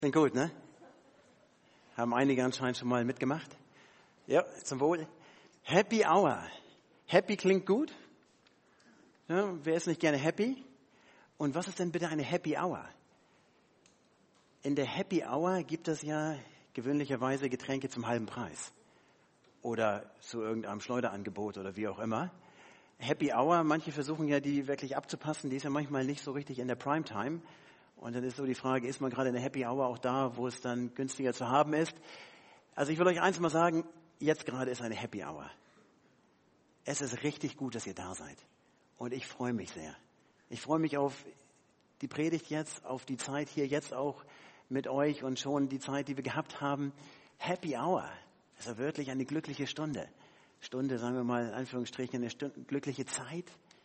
Klingt gut, ne? Haben einige anscheinend schon mal mitgemacht. Ja, zum Wohl. Happy Hour. Happy klingt gut. Ja, wer ist nicht gerne happy? Und was ist denn bitte eine Happy Hour? In der Happy Hour gibt es ja gewöhnlicherweise Getränke zum halben Preis. Oder zu irgendeinem Schleuderangebot oder wie auch immer. Happy Hour, manche versuchen ja die wirklich abzupassen, die ist ja manchmal nicht so richtig in der Primetime. Und dann ist so die Frage, ist man gerade in der Happy Hour auch da, wo es dann günstiger zu haben ist? Also ich will euch eins mal sagen, jetzt gerade ist eine Happy Hour. Es ist richtig gut, dass ihr da seid. Und ich freue mich sehr. Ich freue mich auf die Predigt jetzt, auf die Zeit hier jetzt auch mit euch und schon die Zeit, die wir gehabt haben. Happy Hour. Das ist ja wirklich eine glückliche Stunde. Stunde, sagen wir mal in Anführungsstrichen, eine glückliche Zeit.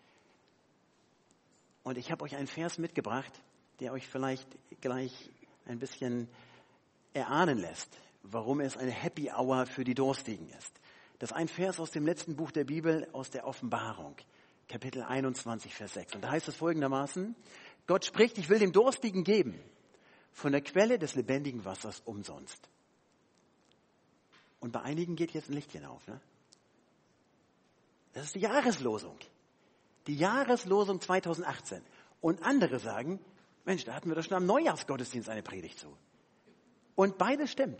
Und ich habe euch einen Vers mitgebracht, der euch vielleicht gleich ein bisschen erahnen lässt, warum es eine Happy Hour für die Durstigen ist. Das ist ein Vers aus dem letzten Buch der Bibel, aus der Offenbarung, Kapitel 21, Vers 6. Und da heißt es folgendermaßen: Gott spricht, ich will dem Durstigen geben, von der Quelle des lebendigen Wassers umsonst. Und bei einigen geht jetzt ein Lichtchen auf, ne? Das ist die Jahreslosung. Die Jahreslosung 2018. Und andere sagen, Mensch, da hatten wir doch schon am Neujahrsgottesdienst eine Predigt zu. Und beides stimmt.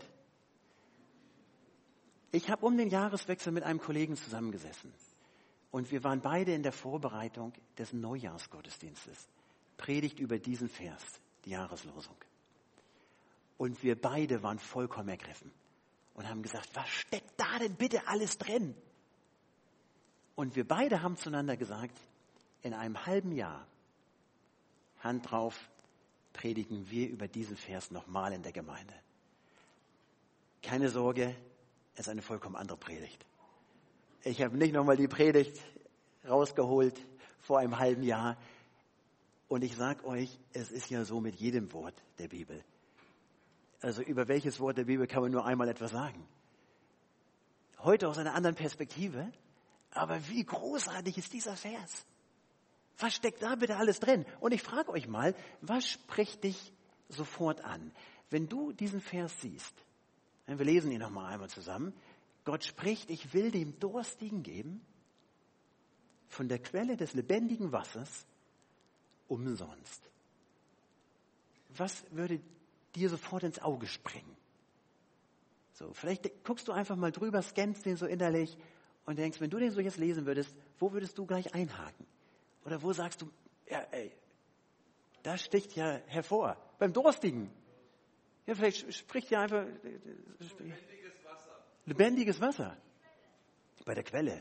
Ich habe um den Jahreswechsel mit einem Kollegen zusammengesessen. Und wir waren beide in der Vorbereitung des Neujahrsgottesdienstes. Predigt über diesen Vers, die Jahreslosung. Und wir beide waren vollkommen ergriffen. Und haben gesagt, was steckt da denn bitte alles drin? Und wir beide haben zueinander gesagt, in einem halben Jahr, Hand drauf, predigen wir über diesen Vers nochmal in der Gemeinde. Keine Sorge, es ist eine vollkommen andere Predigt. Ich habe nicht nochmal die Predigt rausgeholt vor einem halben Jahr. Und ich sage euch, es ist ja so mit jedem Wort der Bibel. Also über welches Wort der Bibel kann man nur einmal etwas sagen? Heute aus einer anderen Perspektive. Aber wie großartig ist dieser Vers? Was steckt da bitte alles drin? Und ich frage euch mal, was spricht dich sofort an? Wenn du diesen Vers siehst, wir lesen ihn nochmal einmal zusammen. Gott spricht, ich will dem Durstigen geben, von der Quelle des lebendigen Wassers umsonst. Was würde dir sofort ins Auge springen? So, vielleicht guckst du einfach mal drüber, scannst den so innerlich und denkst, wenn du den so jetzt lesen würdest, wo würdest du gleich einhaken? Oder wo sagst du, ja, ey, das sticht ja hervor. Beim Durstigen. Ja, vielleicht spricht ja einfach Lebendiges Wasser. Lebendiges Wasser. Bei der Quelle.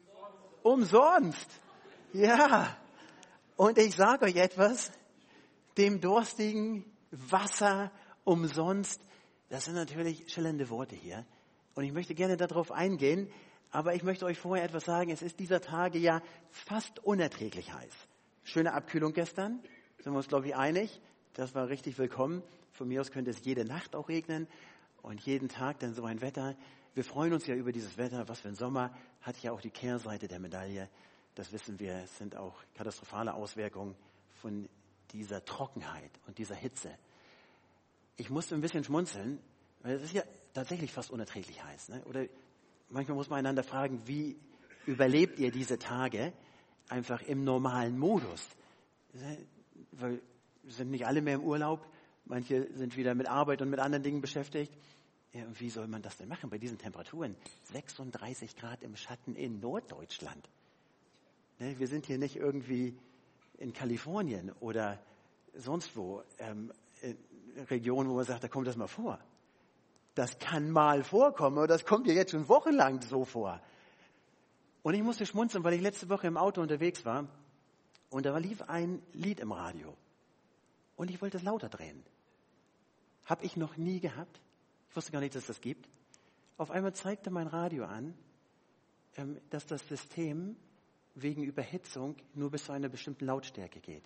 Umsonst. Ja. Und ich sage euch etwas, dem Durstigen Wasser umsonst. Das sind natürlich schillernde Worte hier. Und ich möchte gerne darauf eingehen. Aber ich möchte euch vorher etwas sagen. Es ist dieser Tage ja fast unerträglich heiß. Schöne Abkühlung gestern. Sind wir uns, glaube ich, einig. Das war richtig willkommen. Von mir aus könnte es jede Nacht auch regnen. Und jeden Tag dann so ein Wetter. Wir freuen uns ja über dieses Wetter. Was für ein Sommer. Hat ja auch die Kehrseite der Medaille. Das wissen wir. Es sind auch katastrophale Auswirkungen von dieser Trockenheit und dieser Hitze. Ich musste ein bisschen schmunzeln. Weil es ist ja tatsächlich fast unerträglich heiß. Ne? Oder manchmal muss man einander fragen, wie überlebt ihr diese Tage einfach im normalen Modus? Weil sind nicht alle mehr im Urlaub, manche sind wieder mit Arbeit und mit anderen Dingen beschäftigt. Ja, und wie soll man das denn machen bei diesen Temperaturen? 36 Grad im Schatten in Norddeutschland. Ne, wir sind hier nicht irgendwie in Kalifornien oder sonst wo, in Regionen, wo man sagt, da kommt das mal vor. Das kann mal vorkommen, aber das kommt ja jetzt schon wochenlang so vor. Und ich musste schmunzeln, weil ich letzte Woche im Auto unterwegs war und da lief ein Lied im Radio. Und ich wollte es lauter drehen. Habe ich noch nie gehabt. Ich wusste gar nicht, dass es das gibt. Auf einmal zeigte mein Radio an, dass das System wegen Überhitzung nur bis zu einer bestimmten Lautstärke geht.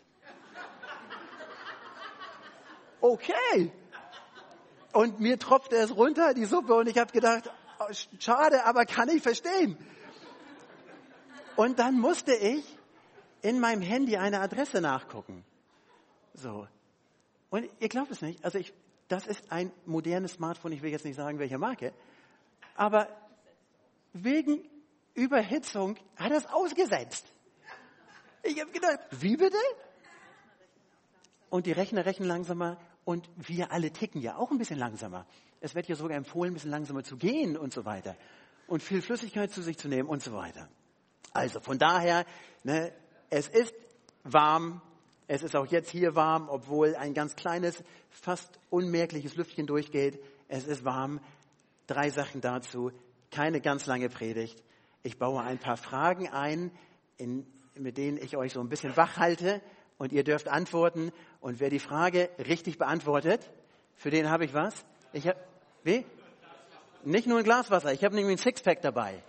Okay. Und mir tropfte es runter, die Suppe, und ich habe gedacht, oh, schade, aber kann ich verstehen. Und dann musste ich in meinem Handy eine Adresse nachgucken. So. Und ihr glaubt es nicht, also das ist ein modernes Smartphone, ich will jetzt nicht sagen, welcher Marke, aber wegen Überhitzung hat er es ausgesetzt. Ich habe gedacht, wie bitte? Und die Rechner rechnen langsamer und wir alle ticken ja auch ein bisschen langsamer. Es wird ja sogar empfohlen, ein bisschen langsamer zu gehen und so weiter. Und viel Flüssigkeit zu sich zu nehmen und so weiter. Also von daher, es ist warm. Es ist auch jetzt hier warm, obwohl ein ganz kleines, fast unmerkliches Lüftchen durchgeht. Es ist warm. 3 Sachen dazu. Keine ganz lange Predigt. Ich baue ein paar Fragen ein, mit denen ich euch so ein bisschen wach halte. Und ihr dürft antworten. Und wer die Frage richtig beantwortet, für den habe ich was? Wie? Nicht nur ein Glas Wasser. Ich habe nämlich ein Sixpack dabei.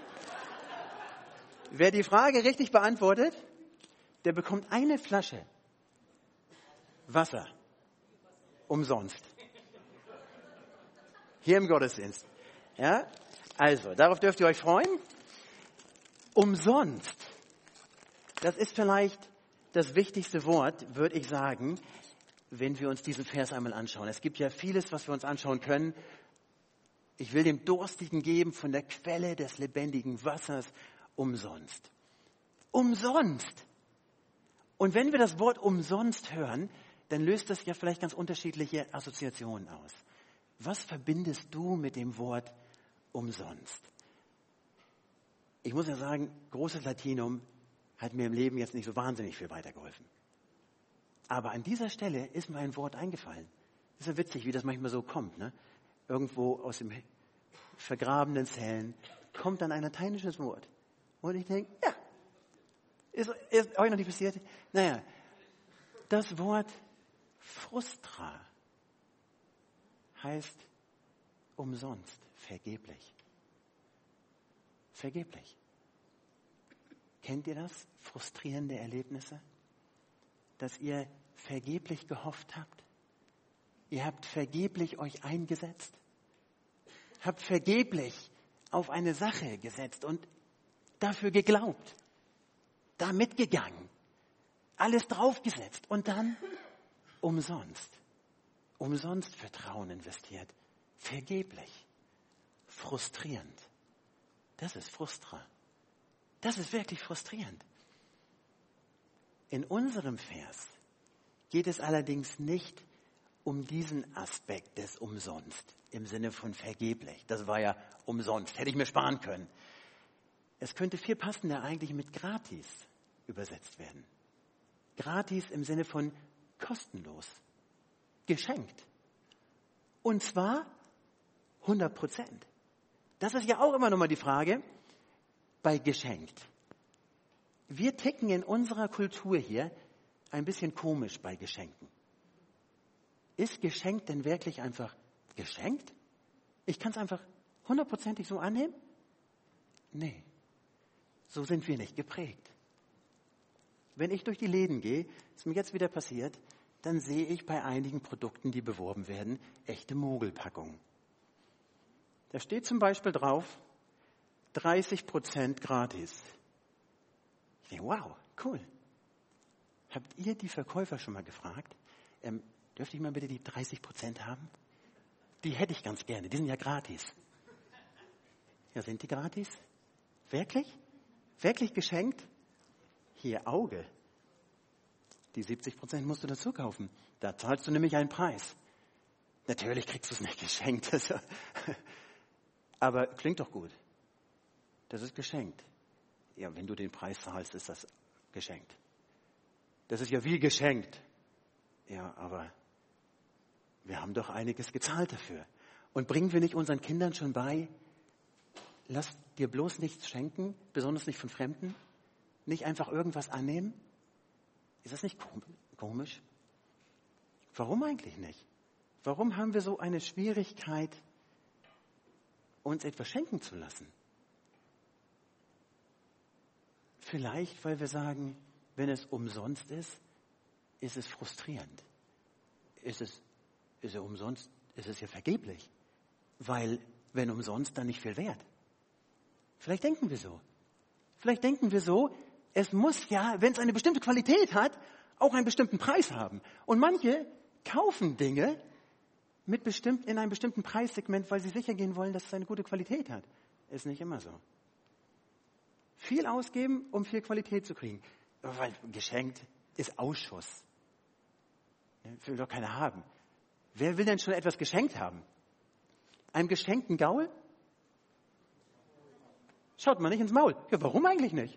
Wer die Frage richtig beantwortet, der bekommt eine Flasche Wasser umsonst. Hier im Gottesdienst. Ja? Also, darauf dürft ihr euch freuen. Umsonst. Das ist vielleicht das wichtigste Wort, würde ich sagen, wenn wir uns diesen Vers einmal anschauen. Es gibt ja vieles, was wir uns anschauen können. Ich will dem Durstigen geben von der Quelle des lebendigen Wassers umsonst. Umsonst. Und wenn wir das Wort umsonst hören, dann löst das ja vielleicht ganz unterschiedliche Assoziationen aus. Was verbindest du mit dem Wort umsonst? Ich muss ja sagen, großes Latinum hat mir im Leben jetzt nicht so wahnsinnig viel weitergeholfen. Aber an dieser Stelle ist mir ein Wort eingefallen. Das ist ja witzig, wie das manchmal so kommt. Ne? Irgendwo aus dem vergrabenen Zellen kommt dann ein lateinisches Wort. Und ich denke, ja, ist euch noch nicht passiert? Naja, das Wort frustra heißt umsonst, vergeblich. Vergeblich. Kennt ihr das? Frustrierende Erlebnisse? Dass ihr vergeblich gehofft habt? Ihr habt vergeblich euch eingesetzt? Habt vergeblich auf eine Sache gesetzt und dafür geglaubt? Da mitgegangen? Alles draufgesetzt und dann umsonst? Umsonst Vertrauen investiert? Vergeblich? Frustrierend? Das ist Frustra. Das ist wirklich frustrierend. In unserem Vers geht es allerdings nicht um diesen Aspekt des Umsonst im Sinne von vergeblich. Das war ja umsonst, hätte ich mir sparen können. Es könnte viel passender eigentlich mit gratis übersetzt werden. Gratis im Sinne von kostenlos, geschenkt. Und zwar 100%. Das ist ja auch immer noch mal die Frage bei geschenkt. Wir ticken in unserer Kultur hier ein bisschen komisch bei Geschenken. Ist geschenkt denn wirklich einfach geschenkt? Ich kann es einfach 100%ig so annehmen? Nee, so sind wir nicht geprägt. Wenn ich durch die Läden gehe, ist mir jetzt wieder passiert, dann sehe ich bei einigen Produkten, die beworben werden, echte Mogelpackungen. Da steht zum Beispiel drauf, 30% gratis. Ich denke, wow, cool. Habt ihr die Verkäufer schon mal gefragt, dürfte ich mal bitte die 30% haben? Die hätte ich ganz gerne, die sind ja gratis. Ja, sind die gratis? Wirklich? Wirklich geschenkt? Hier, Auge. Die 70% musst du dazu kaufen. Da zahlst du nämlich einen Preis. Natürlich kriegst du es nicht geschenkt. Aber klingt doch gut. Das ist geschenkt. Ja, wenn du den Preis zahlst, ist das geschenkt. Das ist ja wie geschenkt. Ja, aber wir haben doch einiges gezahlt dafür. Und bringen wir nicht unseren Kindern schon bei, lass dir bloß nichts schenken, besonders nicht von Fremden? Nicht einfach irgendwas annehmen? Ist das nicht komisch? Warum eigentlich nicht? Warum haben wir so eine Schwierigkeit, uns etwas schenken zu lassen? Vielleicht, weil wir sagen, wenn es umsonst ist es frustrierend. Ist es umsonst, ist es ja vergeblich. Weil, wenn umsonst, dann nicht viel wert. Vielleicht denken wir so. Vielleicht denken wir so, es muss ja, wenn es eine bestimmte Qualität hat, auch einen bestimmten Preis haben. Und manche kaufen Dinge, in einem bestimmten Preissegment, weil sie sicher gehen wollen, dass es eine gute Qualität hat. Ist nicht immer so. Viel ausgeben, um viel Qualität zu kriegen. Weil geschenkt ist Ausschuss. Will doch keiner haben. Wer will denn schon etwas geschenkt haben? Einem geschenkten Gaul? Schaut mal nicht ins Maul. Ja, warum eigentlich nicht?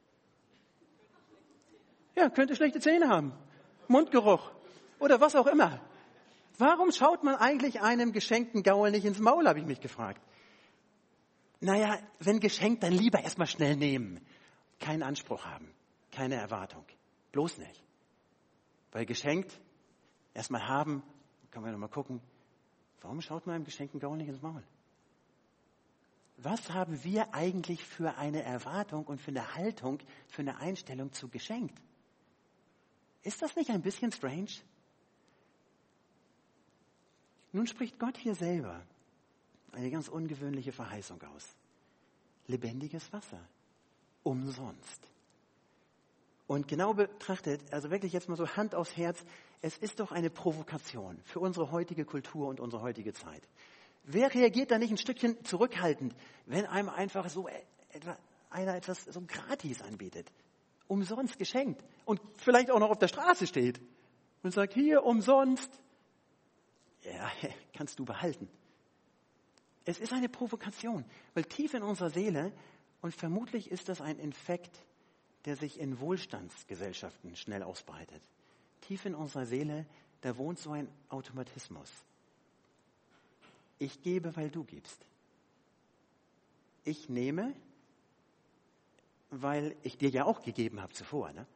Ja, könnte schlechte Zähne haben. Mundgeruch. Oder was auch immer. Warum schaut man eigentlich einem geschenkten Gaul nicht ins Maul, habe ich mich gefragt. Naja, wenn geschenkt, dann lieber erstmal schnell nehmen. Keinen Anspruch haben. Keine Erwartung. Bloß nicht. Weil geschenkt, erstmal haben, kann man noch mal gucken, warum schaut man einem geschenkten Gaul nicht ins Maul? Was haben wir eigentlich für eine Erwartung und für eine Haltung, für eine Einstellung zu geschenkt? Ist das nicht ein bisschen strange? Nun spricht Gott hier selber eine ganz ungewöhnliche Verheißung aus. Lebendiges Wasser. Umsonst. Und genau betrachtet, also wirklich jetzt mal so Hand aufs Herz, es ist doch eine Provokation für unsere heutige Kultur und unsere heutige Zeit. Wer reagiert da nicht ein Stückchen zurückhaltend, wenn einem einfach so einer etwas so gratis anbietet? Umsonst geschenkt. Und vielleicht auch noch auf der Straße steht und sagt, hier umsonst. Ja, kannst du behalten. Es ist eine Provokation, weil tief in unserer Seele, und vermutlich ist das ein Infekt, der sich in Wohlstandsgesellschaften schnell ausbreitet. Tief in unserer Seele, da wohnt so ein Automatismus. Ich gebe, weil du gibst. Ich nehme, weil ich dir ja auch gegeben habe zuvor. Ne?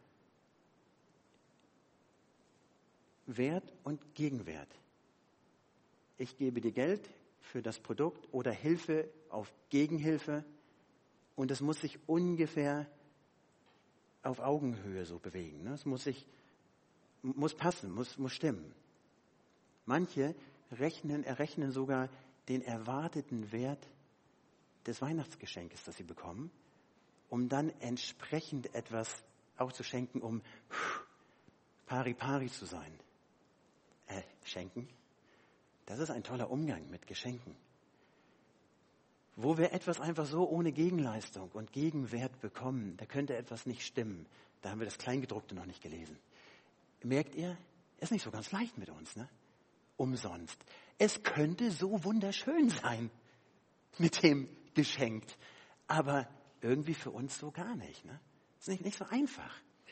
Wert und Gegenwert. Ich gebe dir Geld für das Produkt oder Hilfe auf Gegenhilfe und es muss sich ungefähr auf Augenhöhe so bewegen. Ne? Es muss passen, muss stimmen. Manche errechnen sogar den erwarteten Wert des Weihnachtsgeschenkes, das sie bekommen, um dann entsprechend etwas auch zu schenken, um pari-pari zu sein. Schenken? Das ist ein toller Umgang mit Geschenken. Wo wir etwas einfach so ohne Gegenleistung und Gegenwert bekommen, da könnte etwas nicht stimmen. Da haben wir das Kleingedruckte noch nicht gelesen. Merkt ihr, ist nicht so ganz leicht mit uns, ne? Umsonst. Es könnte so wunderschön sein mit dem geschenkt, aber irgendwie für uns so gar nicht, ne? Ist nicht so einfach.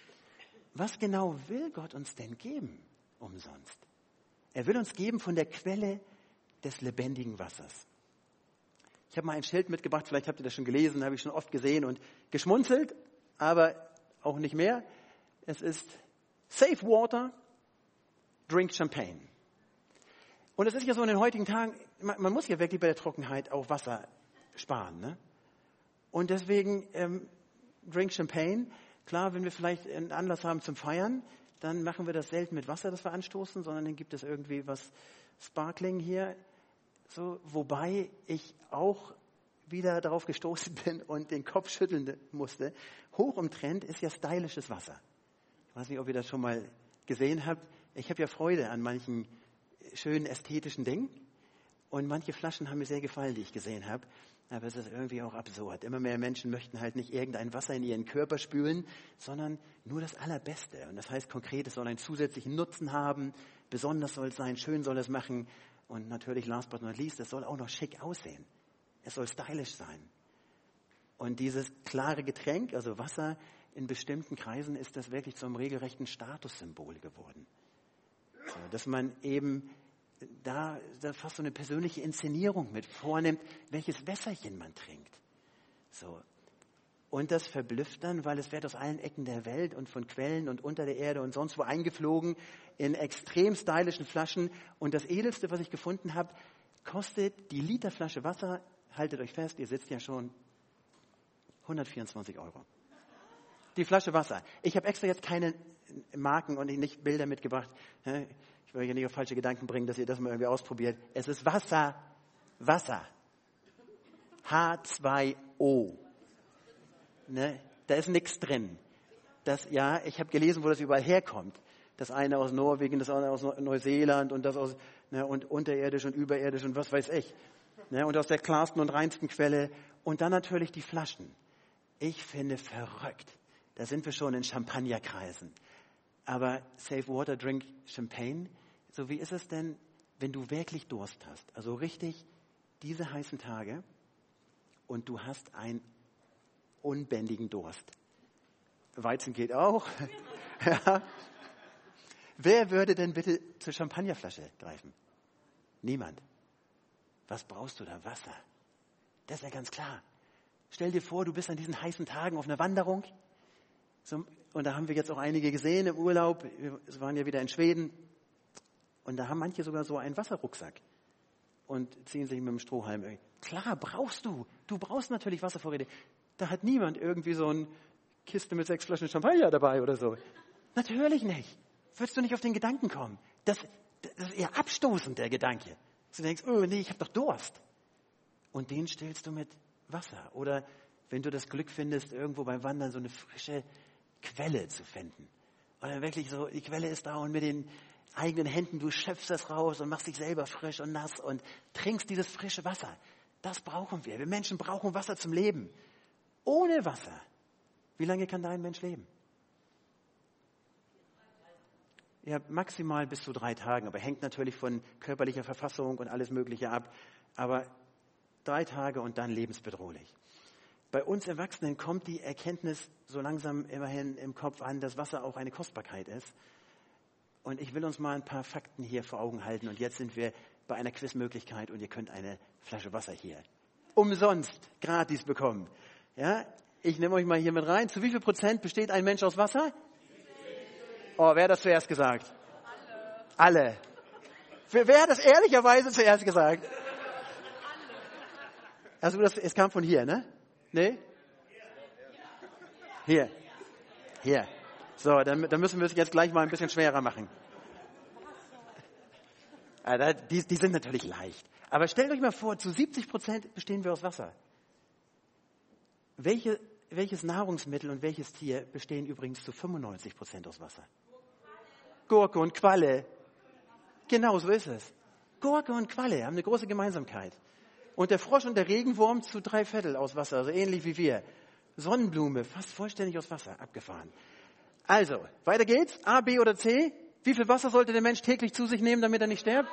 Was genau will Gott uns denn geben umsonst? Er will uns geben von der Quelle des lebendigen Wassers. Ich habe mal ein Schild mitgebracht, vielleicht habt ihr das schon gelesen, habe ich schon oft gesehen und geschmunzelt, aber auch nicht mehr. Es ist Save Water, Drink Champagne. Und es ist ja so in den heutigen Tagen, man muss ja wirklich bei der Trockenheit auch Wasser sparen. Ne? Und deswegen Drink Champagne. Klar, wenn wir vielleicht einen Anlass haben zum Feiern, dann machen wir das selten mit Wasser, das wir anstoßen, sondern dann gibt es irgendwie was Sparkling hier. So, wobei ich auch wieder darauf gestoßen bin und den Kopf schütteln musste. Hoch im Trend ist ja stylisches Wasser. Ich weiß nicht, ob ihr das schon mal gesehen habt. Ich habe ja Freude an manchen schönen ästhetischen Dingen. Und manche Flaschen haben mir sehr gefallen, die ich gesehen habe. Aber es ist irgendwie auch absurd. Immer mehr Menschen möchten halt nicht irgendein Wasser in ihren Körper spülen, sondern nur das Allerbeste. Und das heißt konkret, es soll einen zusätzlichen Nutzen haben. Besonders soll es sein, schön soll es machen. Und natürlich, last but not least, es soll auch noch schick aussehen. Es soll stylisch sein. Und dieses klare Getränk, also Wasser, in bestimmten Kreisen ist das wirklich zum regelrechten Statussymbol geworden. So, dass man eben da fast so eine persönliche Inszenierung mit vornimmt, welches Wässerchen man trinkt. So. Und das verblüfft dann, weil es wird aus allen Ecken der Welt und von Quellen und unter der Erde und sonst wo eingeflogen in extrem stylischen Flaschen. Und das Edelste, was ich gefunden habe, kostet die Literflasche Wasser, haltet euch fest, ihr sitzt ja schon, 124 €. Die Flasche Wasser. Ich habe extra jetzt keine Marken und nicht Bilder mitgebracht. Ich will euch nicht auf falsche Gedanken bringen, dass ihr das mal irgendwie ausprobiert. Es ist Wasser. Wasser. H2O. Ne? Da ist nichts drin. Ich habe gelesen, wo das überall herkommt. Das eine aus Norwegen, das andere aus Neuseeland und das aus ne, und unterirdisch und überirdisch und was weiß ich. Ne, und aus der klarsten und reinsten Quelle. Und dann natürlich die Flaschen. Ich finde verrückt. Da sind wir schon in Champagnerkreisen. Aber Safe Water Drink Champagne, so wie ist es denn, wenn du wirklich Durst hast? Also richtig diese heißen Tage und du hast einen unbändigen Durst. Weizen geht auch. Ja. Wer würde denn bitte zur Champagnerflasche greifen? Niemand. Was brauchst du da? Wasser. Das ist ja ganz klar. Stell dir vor, du bist an diesen heißen Tagen auf einer Wanderung. Und da haben wir jetzt auch einige gesehen im Urlaub. Wir waren ja wieder in Schweden. Und da haben manche sogar so einen Wasserrucksack und ziehen sich mit dem Strohhalm. Klar, brauchst du. Du brauchst natürlich Wasservorräte. Da hat niemand irgendwie so eine Kiste mit 6 Flaschen Champagner dabei oder so. Natürlich nicht. Würdest du nicht auf den Gedanken kommen? Das ist eher abstoßend, der Gedanke. Du denkst, oh nee, ich habe doch Durst. Und den stillst du mit Wasser. Oder wenn du das Glück findest, irgendwo beim Wandern so eine frische Quelle zu finden. Oder wirklich so, die Quelle ist da und mit den eigenen Händen, du schöpfst das raus und machst dich selber frisch und nass und trinkst dieses frische Wasser. Das brauchen wir. Wir Menschen brauchen Wasser zum Leben. Ohne Wasser, wie lange kann da ein Mensch leben? Ja, maximal bis zu 3 Tagen, aber hängt natürlich von körperlicher Verfassung und alles Mögliche ab. Aber 3 Tage und dann lebensbedrohlich. Bei uns Erwachsenen kommt die Erkenntnis so langsam immerhin im Kopf an, dass Wasser auch eine Kostbarkeit ist. Und ich will uns mal ein paar Fakten hier vor Augen halten. Und jetzt sind wir bei einer Quizmöglichkeit und ihr könnt eine Flasche Wasser hier umsonst, gratis bekommen. Ja, ich nehme euch mal hier mit rein. Zu wie viel Prozent besteht ein Mensch aus Wasser? Oh, wer hat das zuerst gesagt? Alle. Wer hat das ehrlicherweise zuerst gesagt? Also es kam von hier, ne? Nee? Hier. Hier. So, dann müssen wir es jetzt gleich mal ein bisschen schwerer machen. Die sind natürlich leicht. Aber stellt euch mal vor, zu 70% bestehen wir aus Wasser. Welches Nahrungsmittel und welches Tier bestehen übrigens zu 95% aus Wasser? Gurke und Qualle. Genau so ist es. Gurke und Qualle haben eine große Gemeinsamkeit. Und der Frosch und der Regenwurm zu 3/4 aus Wasser, also ähnlich wie wir. Sonnenblume, fast vollständig aus Wasser, abgefahren. Also, weiter geht's. A, B oder C? Wie viel Wasser sollte der Mensch täglich zu sich nehmen, damit er nicht stirbt?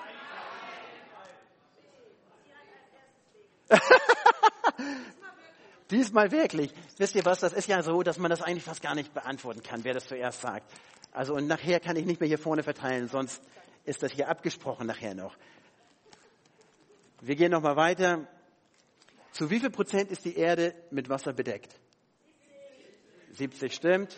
Diesmal wirklich. Wisst ihr was, das ist ja so, dass man das eigentlich fast gar nicht beantworten kann, wer das zuerst sagt. Also und nachher kann ich nicht mehr hier vorne verteilen, sonst ist das hier abgesprochen nachher noch. Wir gehen nochmal weiter. Zu wie viel Prozent ist die Erde mit Wasser bedeckt? 70 stimmt.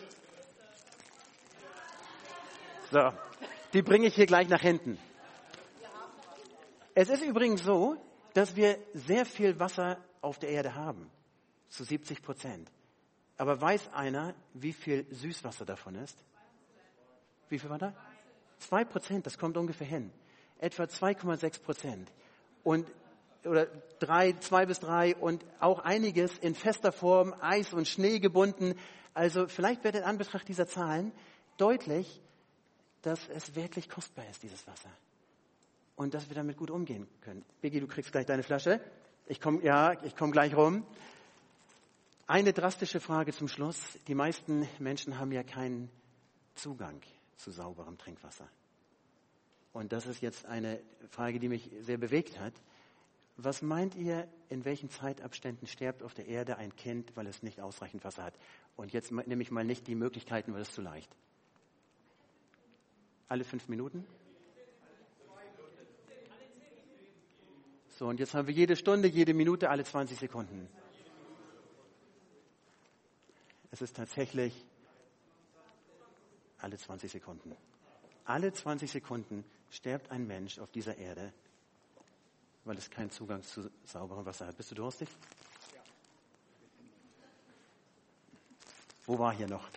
So, die bringe ich hier gleich nach hinten. Es ist übrigens so, dass wir sehr viel Wasser auf der Erde haben. Zu 70%. Aber weiß einer, wie viel Süßwasser davon ist? Wie viel war da? 2%, das kommt ungefähr hin. Etwa 2,6%. Oder 2 bis 3 und auch einiges in fester Form, Eis und Schnee gebunden. Also vielleicht wird in Anbetracht dieser Zahlen deutlich, dass es wirklich kostbar ist, dieses Wasser. Und dass wir damit gut umgehen können. Biggie, du kriegst gleich deine Flasche. Ich komme gleich rum. Eine drastische Frage zum Schluss. Die meisten Menschen haben ja keinen Zugang zu sauberem Trinkwasser. Und das ist jetzt eine Frage, die mich sehr bewegt hat. Was meint ihr, in welchen Zeitabständen stirbt auf der Erde ein Kind, weil es nicht ausreichend Wasser hat? Und jetzt nehme ich mal nicht die Möglichkeiten, weil es zu leicht. Alle 5 Minuten? So, und jetzt haben wir jede Stunde, jede Minute, alle 20 Sekunden. Es ist tatsächlich alle 20 Sekunden. Alle 20 Sekunden stirbt ein Mensch auf dieser Erde, weil es keinen Zugang zu sauberem Wasser hat. Bist du durstig? Ja. Wo war hier noch?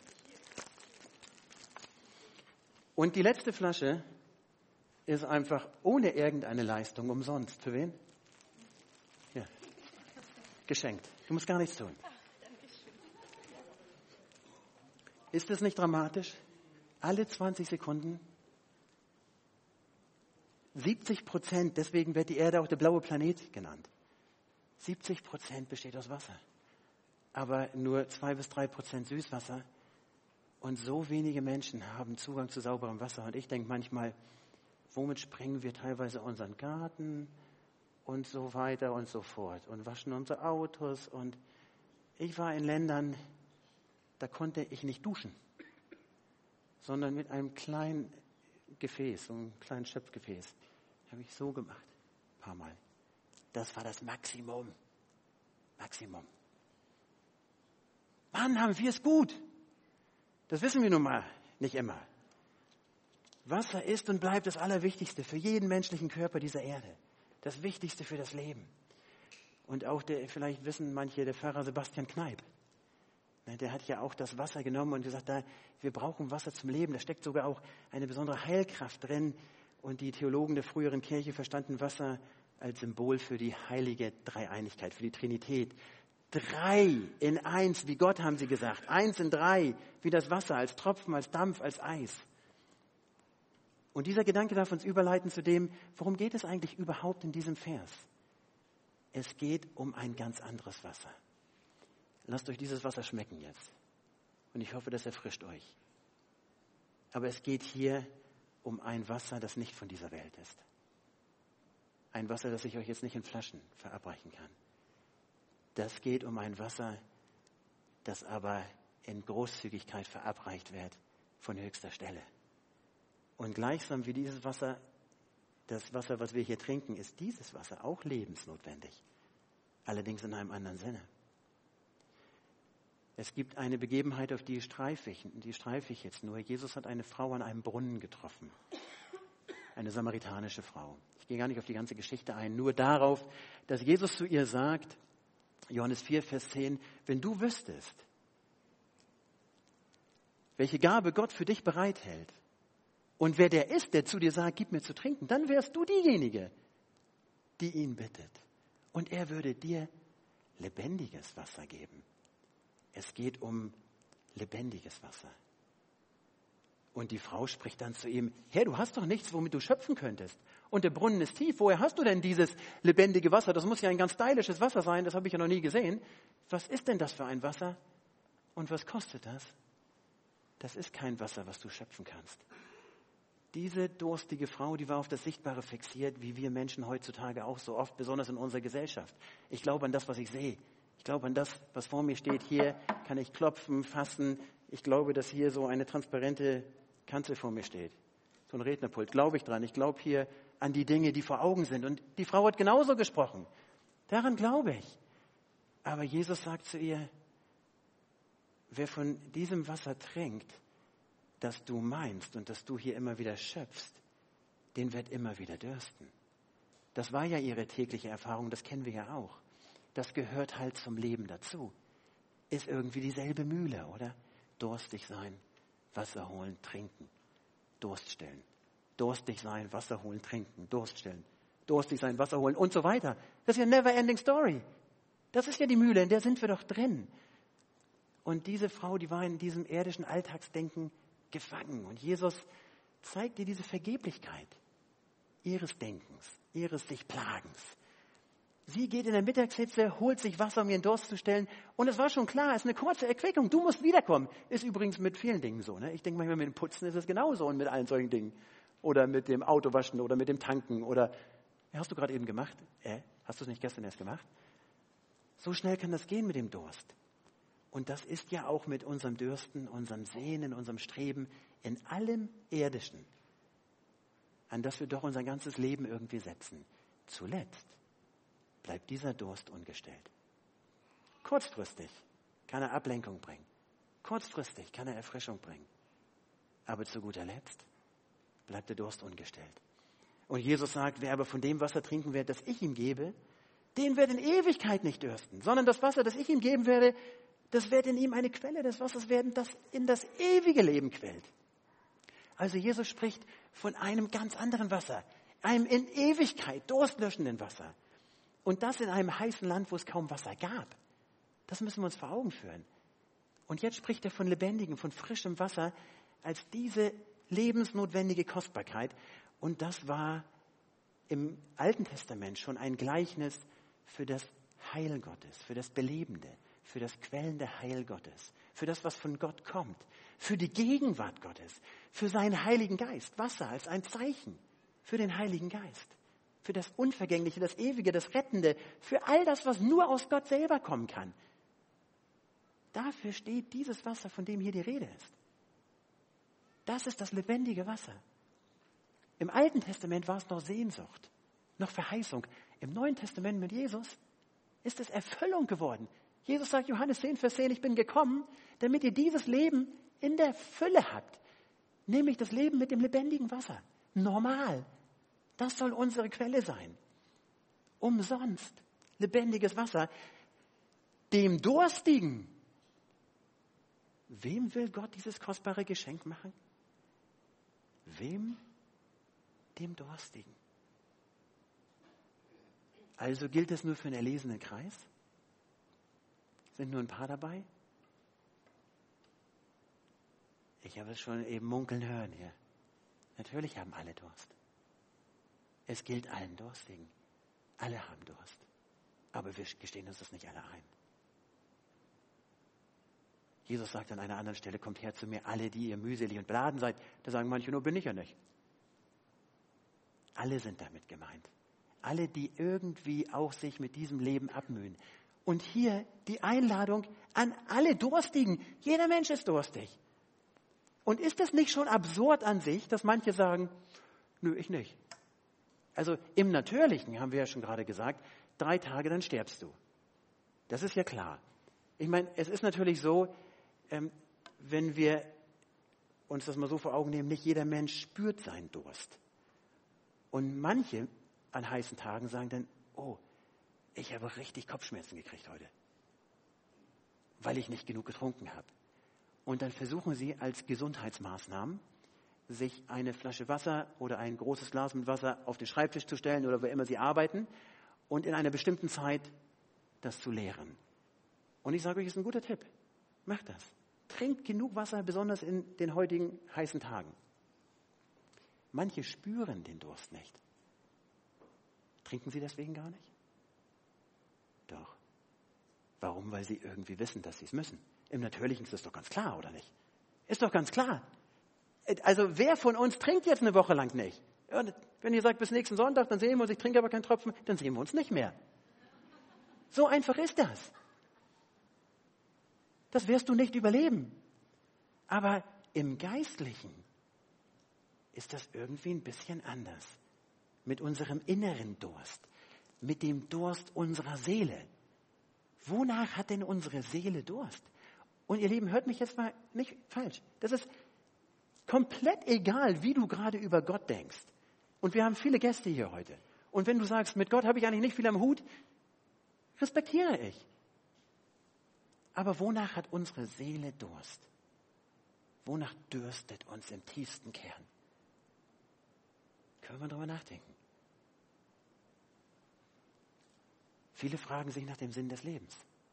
Und die letzte Flasche ist einfach ohne irgendeine Leistung umsonst. Für wen? Ja. Geschenkt. Du musst gar nichts tun. Ist das nicht dramatisch? Alle 20 Sekunden? 70%, deswegen wird die Erde auch der blaue Planet genannt. 70% besteht aus Wasser. Aber nur 2-3% Süßwasser. Und so wenige Menschen haben Zugang zu sauberem Wasser. Und ich denke manchmal, womit sprengen wir teilweise unseren Garten und so weiter und so fort und waschen unsere Autos. Und ich war in Ländern, da konnte ich nicht duschen, sondern mit einem kleinen Gefäß, so einem kleinen Schöpfgefäß, habe ich so gemacht, ein paar Mal. Das war das Maximum. Mann, haben wir es gut. Das wissen wir nun mal nicht immer. Wasser ist und bleibt das Allerwichtigste für jeden menschlichen Körper dieser Erde. Das Wichtigste für das Leben. Und auch vielleicht wissen manche, der Pfarrer Sebastian Kneipp, der hat ja auch das Wasser genommen und gesagt, wir brauchen Wasser zum Leben. Da steckt sogar auch eine besondere Heilkraft drin. Und die Theologen der früheren Kirche verstanden Wasser als Symbol für die heilige Dreieinigkeit, für die Trinität. 3 in 1, wie Gott haben sie gesagt. 1 in 3, wie das Wasser, als Tropfen, als Dampf, als Eis. Und dieser Gedanke darf uns überleiten zu dem, worum geht es eigentlich überhaupt in diesem Vers? Es geht um ein ganz anderes Wasser. Lasst euch dieses Wasser schmecken jetzt. Und ich hoffe, das erfrischt euch. Aber es geht hier um ein Wasser, das nicht von dieser Welt ist. Ein Wasser, das ich euch jetzt nicht in Flaschen verabreichen kann. Das geht um ein Wasser, das aber in Großzügigkeit verabreicht wird von höchster Stelle. Und gleichsam wie dieses Wasser, das Wasser, was wir hier trinken, ist dieses Wasser auch lebensnotwendig. Allerdings in einem anderen Sinne. Es gibt eine Begebenheit, auf die streife ich jetzt nur. Jesus hat eine Frau an einem Brunnen getroffen. Eine samaritanische Frau. Ich gehe gar nicht auf die ganze Geschichte ein, nur darauf, dass Jesus zu ihr sagt, Johannes 4, Vers 10, wenn du wüsstest, welche Gabe Gott für dich bereithält und wer der ist, der zu dir sagt, gib mir zu trinken, dann wärst du diejenige, die ihn bittet. Und er würde dir lebendiges Wasser geben. Es geht um lebendiges Wasser. Und die Frau spricht dann zu ihm, Herr, du hast doch nichts, womit du schöpfen könntest. Und der Brunnen ist tief. Woher hast du denn dieses lebendige Wasser? Das muss ja ein ganz stylisches Wasser sein, das habe ich ja noch nie gesehen. Was ist denn das für ein Wasser? Und was kostet das? Das ist kein Wasser, was du schöpfen kannst. Diese durstige Frau, die war auf das Sichtbare fixiert, wie wir Menschen heutzutage auch so oft, besonders in unserer Gesellschaft. Ich glaube an das, was ich sehe. Ich glaube an das, was vor mir steht. Hier kann ich klopfen, fassen. Ich glaube, dass hier so eine transparente Kanzel vor mir steht. So ein Rednerpult. Glaube ich dran. Ich glaube hier an die Dinge, die vor Augen sind. Und die Frau hat genauso gesprochen. Daran glaube ich. Aber Jesus sagt zu ihr, wer von diesem Wasser trinkt, das du meinst und das du hier immer wieder schöpfst, den wird immer wieder dürsten. Das war ja ihre tägliche Erfahrung, das kennen wir ja auch. Das gehört halt zum Leben dazu. Ist irgendwie dieselbe Mühle, oder? Durstig sein, Wasser holen, trinken, Durst stillen. Durstig sein, Wasser holen, trinken, Durst stillen. Durstig sein, Wasser holen und so weiter. Das ist ja never ending story. Das ist ja die Mühle, in der sind wir doch drin. Und diese Frau, die war in diesem irdischen Alltagsdenken gefangen. Und Jesus zeigt ihr diese Vergeblichkeit ihres Denkens, ihres sich Plagens. Sie geht in der Mittagshitze, holt sich Wasser, um ihren Durst zu stillen. Und es war schon klar, es ist eine kurze Erquickung. Du musst wiederkommen. Ist übrigens mit vielen Dingen so. Ne? Ich denke manchmal, mit dem Putzen ist es genauso und mit allen solchen Dingen. Oder mit dem Autowaschen oder mit dem Tanken. Oder, hast du gerade eben gemacht? Hast du es nicht gestern erst gemacht? So schnell kann das gehen mit dem Durst. Und das ist ja auch mit unserem Dürsten, unserem Sehnen, unserem Streben in allem Irdischen, an das wir doch unser ganzes Leben irgendwie setzen. Zuletzt bleibt dieser Durst ungestillt. Kurzfristig kann er Ablenkung bringen. Kurzfristig kann er Erfrischung bringen. Aber zu guter Letzt bleibt der Durst ungestillt. Und Jesus sagt, wer aber von dem Wasser trinken wird, das ich ihm gebe, den wird in Ewigkeit nicht dürsten, sondern das Wasser, das ich ihm geben werde, das wird in ihm eine Quelle des Wassers werden, das in das ewige Leben quillt. Also Jesus spricht von einem ganz anderen Wasser, einem in Ewigkeit durstlöschenden Wasser. Und das in einem heißen Land, wo es kaum Wasser gab. Das müssen wir uns vor Augen führen. Und jetzt spricht er von lebendigem, von frischem Wasser als diese lebensnotwendige Kostbarkeit. Und das war im Alten Testament schon ein Gleichnis für das Heil Gottes, für das Belebende, für das quellende Heil Gottes, für das, was von Gott kommt, für die Gegenwart Gottes, für seinen Heiligen Geist. Wasser als ein Zeichen für den Heiligen Geist, für das Unvergängliche, das Ewige, das Rettende, für all das, was nur aus Gott selber kommen kann. Dafür steht dieses Wasser, von dem hier die Rede ist. Das ist das lebendige Wasser. Im Alten Testament war es noch Sehnsucht, noch Verheißung. Im Neuen Testament mit Jesus ist es Erfüllung geworden. Jesus sagt, Johannes 10, Vers 10, ich bin gekommen, damit ihr dieses Leben in der Fülle habt. Nämlich das Leben mit dem lebendigen Wasser. Normal. Das soll unsere Quelle sein. Umsonst. Lebendiges Wasser. Dem Durstigen. Wem will Gott dieses kostbare Geschenk machen? Wem? Dem Durstigen. Also gilt es nur für einen erlesenen Kreis? Sind nur ein paar dabei? Ich habe es schon eben munkeln hören hier. Natürlich haben alle Durst. Es gilt allen Durstigen. Alle haben Durst. Aber wir gestehen uns das nicht alle ein. Jesus sagt an einer anderen Stelle, kommt her zu mir, alle, die ihr mühselig und beladen seid. Da sagen manche, nur bin ich ja nicht. Alle sind damit gemeint. Alle, die irgendwie auch sich mit diesem Leben abmühen. Und hier die Einladung an alle Durstigen. Jeder Mensch ist durstig. Und ist es nicht schon absurd an sich, dass manche sagen, nö, ich nicht. Also im Natürlichen, haben wir ja schon gerade gesagt, 3 Tage, dann stirbst du. Das ist ja klar. Ich meine, es ist natürlich so, wenn wir uns das mal so vor Augen nehmen, nicht jeder Mensch spürt seinen Durst. Und manche an heißen Tagen sagen dann, oh, ich habe richtig Kopfschmerzen gekriegt heute, weil ich nicht genug getrunken habe. Und dann versuchen sie als Gesundheitsmaßnahmen, sich eine Flasche Wasser oder ein großes Glas mit Wasser auf den Schreibtisch zu stellen oder wo immer sie arbeiten und in einer bestimmten Zeit das zu leeren. Und ich sage euch, das ist ein guter Tipp. Macht das. Trinkt genug Wasser, besonders in den heutigen heißen Tagen. Manche spüren den Durst nicht. Trinken sie deswegen gar nicht? Doch. Warum? Weil sie irgendwie wissen, dass sie es müssen. Im Natürlichen ist das doch ganz klar, oder nicht? Ist doch ganz klar. Also wer von uns trinkt jetzt eine Woche lang nicht? Und wenn ihr sagt, bis nächsten Sonntag, dann sehen wir uns, ich trinke aber keinen Tropfen, dann sehen wir uns nicht mehr. So einfach ist das. Das wirst du nicht überleben. Aber im Geistlichen ist das irgendwie ein bisschen anders. Mit unserem inneren Durst, mit dem Durst unserer Seele. Wonach hat denn unsere Seele Durst? Und ihr Lieben, hört mich jetzt mal nicht falsch. Das ist komplett egal, wie du gerade über Gott denkst. Und wir haben viele Gäste hier heute. Und wenn du sagst, mit Gott habe ich eigentlich nicht viel am Hut, respektiere ich. Aber wonach hat unsere Seele Durst? Wonach dürstet uns im tiefsten Kern? Können wir darüber nachdenken. Viele fragen sich nach dem Sinn des Lebens.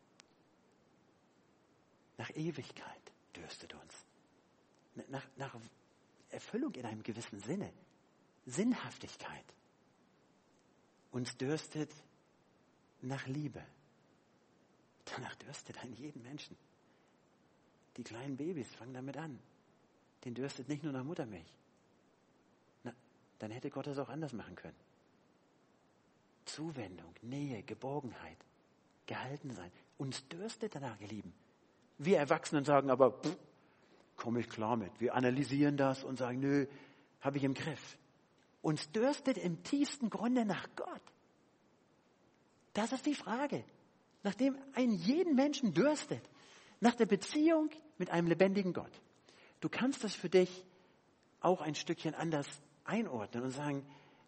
Nach Ewigkeit dürstet uns. Nach Erfüllung in einem gewissen Sinne. Sinnhaftigkeit. Uns dürstet nach Liebe. Danach dürstet einen jeden Menschen. Die kleinen Babys fangen damit an. Den dürstet nicht nur nach Muttermilch. Dann hätte Gott das auch anders machen können. Zuwendung, Nähe, Geborgenheit, gehalten sein. Uns dürstet danach, ihr Lieben. Wir Erwachsenen sagen aber, komme ich klar mit. Wir analysieren das und sagen, nö, habe ich im Griff. Uns dürstet im tiefsten Grunde nach Gott. Das ist die Frage. Nachdem einen jeden Menschen dürstet. Nach der Beziehung mit einem lebendigen Gott. Du kannst das für dich auch ein Stückchen anders einordnen und sagen,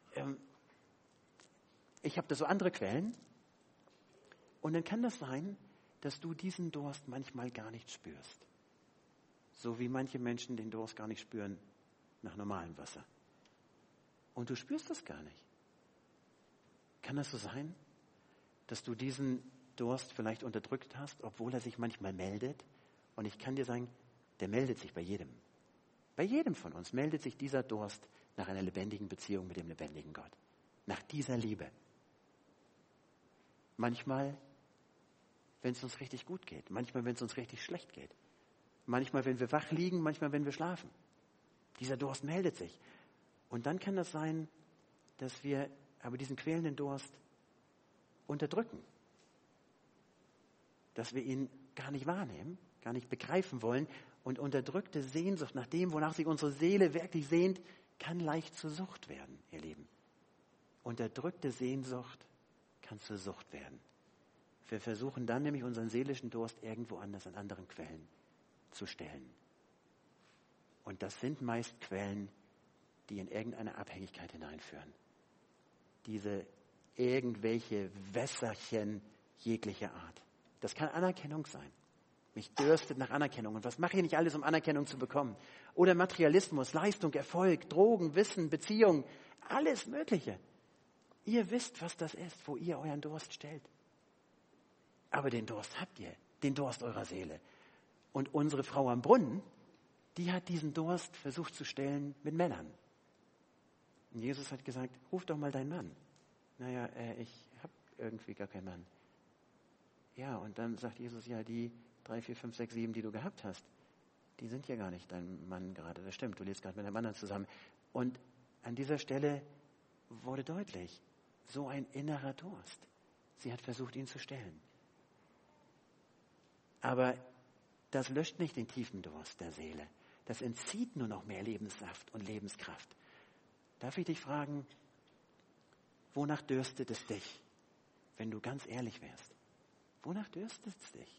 ich habe da so andere Quellen. Und dann kann das sein, dass du diesen Durst manchmal gar nicht spürst. So wie manche Menschen den Durst gar nicht spüren nach normalem Wasser. Und du spürst das gar nicht. Kann das so sein, dass du diesen Durst vielleicht unterdrückt hast, obwohl er sich manchmal meldet? Und ich kann dir sagen, der meldet sich bei jedem. Bei jedem von uns meldet sich dieser Durst nach einer lebendigen Beziehung mit dem lebendigen Gott. nach dieser Liebe. Manchmal, wenn es uns richtig gut geht, manchmal, wenn es uns richtig schlecht geht, manchmal, wenn wir wach liegen, manchmal, wenn wir schlafen. Dieser Durst meldet sich. Und dann kann das sein, dass wir aber diesen quälenden Durst unterdrücken. Dass wir ihn gar nicht wahrnehmen, gar nicht begreifen wollen. Und unterdrückte Sehnsucht nach dem, wonach sich unsere Seele wirklich sehnt, kann leicht zur Sucht werden, ihr Lieben. Unterdrückte Sehnsucht kann zur Sucht werden. Wir versuchen dann nämlich unseren seelischen Durst irgendwo anders an anderen Quellen zu stellen. Und das sind meist Quellen, die in irgendeine Abhängigkeit hineinführen. Diese irgendwelche Wässerchen jeglicher Art. Das kann Anerkennung sein. Mich dürstet nach Anerkennung. Und was mache ich nicht alles, um Anerkennung zu bekommen? Oder Materialismus, Leistung, Erfolg, Drogen, Wissen, Beziehung, alles Mögliche. Ihr wisst, was das ist, wo ihr euren Durst stellt. Aber den Durst habt ihr, den Durst eurer Seele. Und unsere Frau am Brunnen, die hat diesen Durst versucht zu stillen mit Männern. Und Jesus hat gesagt, ruf doch mal deinen Mann. Naja, ich habe irgendwie gar keinen Mann. Ja, und dann sagt Jesus, ja, die 3, 4, 5, 6, 7, die du gehabt hast, die sind ja gar nicht dein Mann gerade. Das stimmt, du lebst gerade mit einem anderen zusammen. Und an dieser Stelle wurde deutlich, so ein innerer Durst. Sie hat versucht, ihn zu stillen. Aber das löscht nicht den tiefen Durst der Seele. Das entzieht nur noch mehr Lebenssaft und Lebenskraft. Darf ich dich fragen, wonach dürstet es dich, wenn du ganz ehrlich wärst? Wonach dürstet es dich?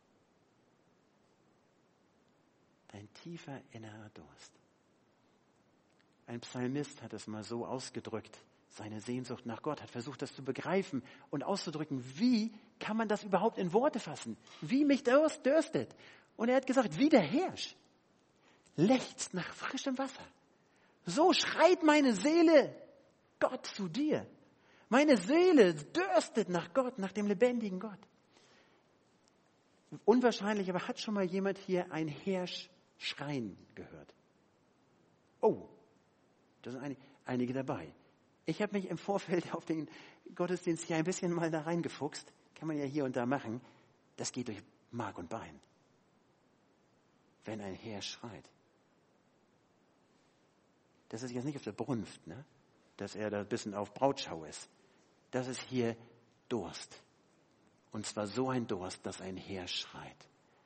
Dein tiefer innerer Durst. Ein Psalmist hat es mal so ausgedrückt, seine Sehnsucht nach Gott, hat versucht, das zu begreifen und auszudrücken. Wie kann man das überhaupt in Worte fassen? Wie mich dürstet. Und er hat gesagt, wie der Hirsch lechzt nach frischem Wasser. So schreit meine Seele Gott zu dir. Meine Seele dürstet nach Gott, nach dem lebendigen Gott. Unwahrscheinlich, aber hat schon mal jemand hier ein Hirsch schreien gehört? Oh, da sind einige dabei. Ich habe mich im Vorfeld auf den Gottesdienst hier ein bisschen mal da reingefuchst. Kann man ja hier und da machen. Das geht durch Mark und Bein. Wenn ein Hirsch schreit. Das ist jetzt nicht auf der Brunft, ne? Dass er da ein bisschen auf Brautschau ist. Das ist hier Durst. Und zwar so ein Durst, dass ein Hirsch schreit.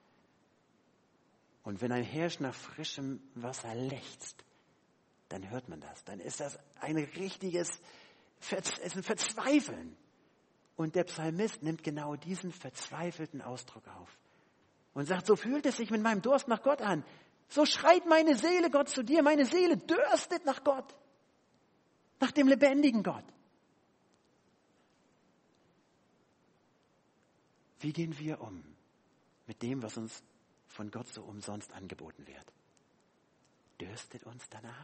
Und wenn ein Hirsch nach frischem Wasser lechzt, dann hört man das. Dann ist das ein richtiges Verzweifeln. Und der Psalmist nimmt genau diesen verzweifelten Ausdruck auf. Und sagt, so fühlt es sich mit meinem Durst nach Gott an. So schreit meine Seele Gott zu dir. Meine Seele dürstet nach Gott. Nach dem lebendigen Gott. Wie gehen wir um mit dem, was uns von Gott so umsonst angeboten wird? Dürstet uns danach?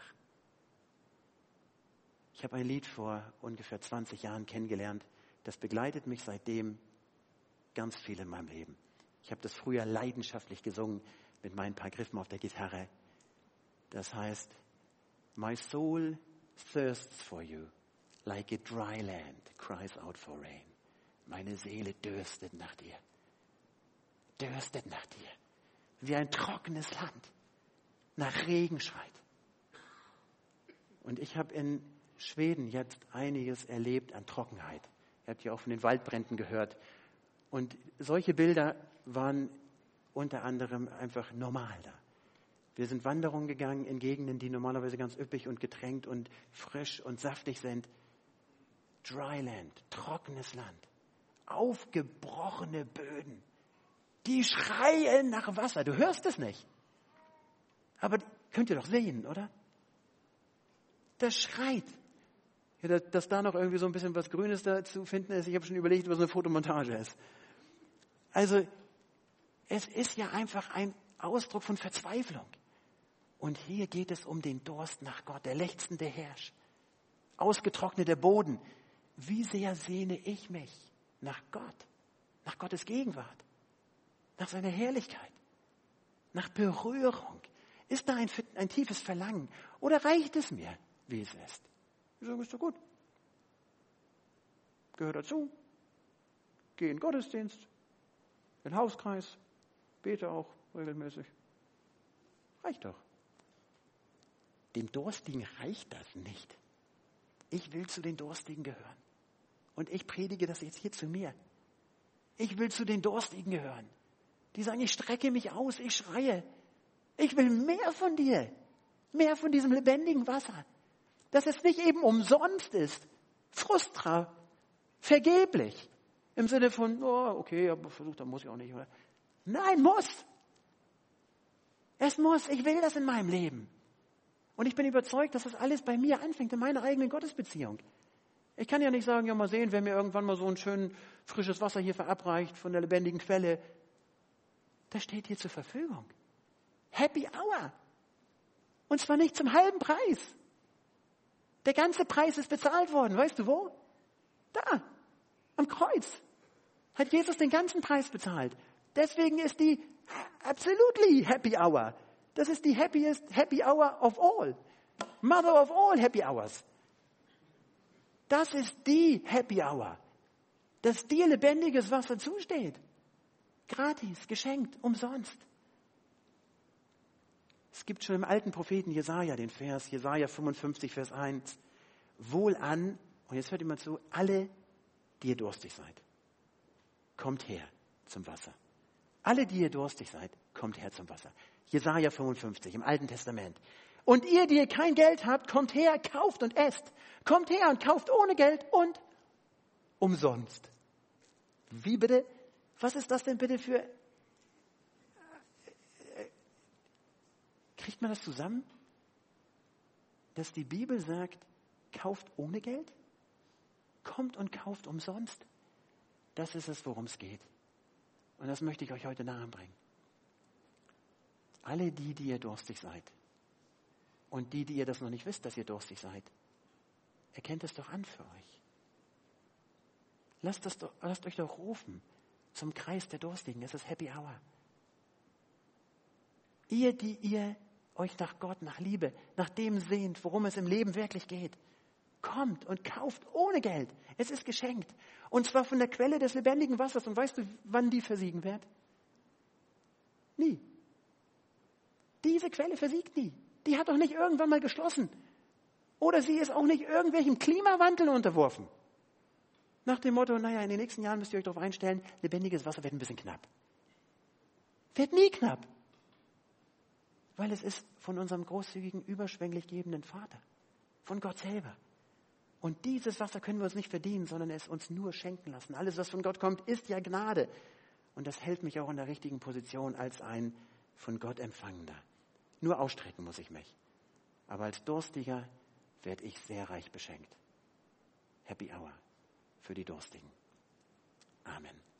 Ich habe ein Lied vor ungefähr 20 Jahren kennengelernt. Das begleitet mich seitdem ganz viel in meinem Leben. Ich habe das früher leidenschaftlich gesungen mit meinen paar Griffen auf der Gitarre. Das heißt, my soul thirsts for you, like a dry land cries out for rain. Meine Seele dürstet nach dir. Dürstet nach dir. Wie ein trockenes Land nach Regen schreit. Und ich habe in Schweden jetzt einiges erlebt an Trockenheit. Ihr habt ja auch von den Waldbränden gehört. Und solche Bilder waren unter anderem einfach normal da. Wir sind Wanderungen gegangen in Gegenden, die normalerweise ganz üppig und getränkt und frisch und saftig sind. Dryland, trockenes Land, aufgebrochene Böden. Die schreien nach Wasser. Du hörst es nicht. Aber könnt ihr doch sehen, oder? Das schreit. Ja, dass da noch irgendwie so ein bisschen was Grünes da zu finden ist. Ich habe schon überlegt, was eine Fotomontage ist. Also, es ist ja einfach ein Ausdruck von Verzweiflung. Und hier geht es um den Durst nach Gott, der lechzende Hirsch, ausgetrockneter Boden. Wie sehr sehne ich mich nach Gott, nach Gottes Gegenwart, nach seiner Herrlichkeit, nach Berührung. Ist da ein tiefes Verlangen oder reicht es mir, wie es ist? Ich sage, ist doch gut. gehört dazu. Gehe in den Gottesdienst, in den Hauskreis, bete auch regelmäßig. Reicht doch. Dem Durstigen reicht das nicht. Ich will zu den Durstigen gehören. Und ich predige das jetzt hier zu mir. Ich will zu den Durstigen gehören. Die sagen, ich strecke mich aus, ich schreie. Ich will mehr von dir. Mehr von diesem lebendigen Wasser. Dass es nicht eben umsonst ist. Frustra. Vergeblich. Im Sinne von, oh, okay, aber versucht, dann muss ich auch nicht. Oder? Nein, muss. Es muss. Ich will das in meinem Leben. Und ich bin überzeugt, dass das alles bei mir anfängt, in meiner eigenen Gottesbeziehung. Ich kann ja nicht sagen, ja mal sehen, wer mir irgendwann mal so ein schön frisches Wasser hier verabreicht von der lebendigen Quelle. Das steht hier zur Verfügung. Happy Hour. Und zwar nicht zum halben Preis. Der ganze Preis ist bezahlt worden. Weißt du wo? Da, am Kreuz. Hat Jesus den ganzen Preis bezahlt. Deswegen ist die absolutely Happy Hour. Das ist die happiest Happy Hour of all. Mother of all Happy Hours. Das ist die Happy Hour. Dass dir lebendiges Wasser zusteht. Gratis, geschenkt, umsonst. Es gibt schon im alten Propheten Jesaja den Vers, Jesaja 55, Vers 1. Wohlan, und jetzt hört ihr mal zu, alle, die ihr durstig seid, kommt her zum Wasser. Alle, die ihr durstig seid, kommt her zum Wasser. Jesaja 55 im Alten Testament. Und ihr, die ihr kein Geld habt, kommt her, kauft und esst. Kommt her und kauft ohne Geld und umsonst. Wie bitte? Was ist das denn bitte für... Kriegt man das zusammen? Dass die Bibel sagt, kauft ohne Geld? Kommt und kauft umsonst? Das ist es, worum es geht. Und das möchte ich euch heute nahebringen. Alle die ihr durstig seid und die ihr das noch nicht wisst, dass ihr durstig seid, erkennt es doch an für euch. Lasst euch doch rufen zum Kreis der Durstigen. Es ist Happy Hour. Ihr, die ihr euch nach Gott, nach Liebe, nach dem sehnt, worum es im Leben wirklich geht, kommt und kauft ohne Geld. Es ist geschenkt. Und zwar von der Quelle des lebendigen Wassers. Und weißt du, wann die versiegen wird? Nie. Diese Quelle versiegt nie. Die hat doch nicht irgendwann mal geschlossen. Oder sie ist auch nicht irgendwelchem Klimawandel unterworfen. Nach dem Motto, naja, in den nächsten Jahren müsst ihr euch darauf einstellen, lebendiges Wasser wird ein bisschen knapp. Wird nie knapp. Weil es ist von unserem großzügigen, überschwänglich gebenden Vater. Von Gott selber. Und dieses Wasser können wir uns nicht verdienen, sondern es uns nur schenken lassen. Alles, was von Gott kommt, ist ja Gnade. Und das hält mich auch in der richtigen Position als ein von Gott Empfangender. Nur ausstrecken muss ich mich. Aber als Durstiger werde ich sehr reich beschenkt. Happy Hour für die Durstigen. Amen.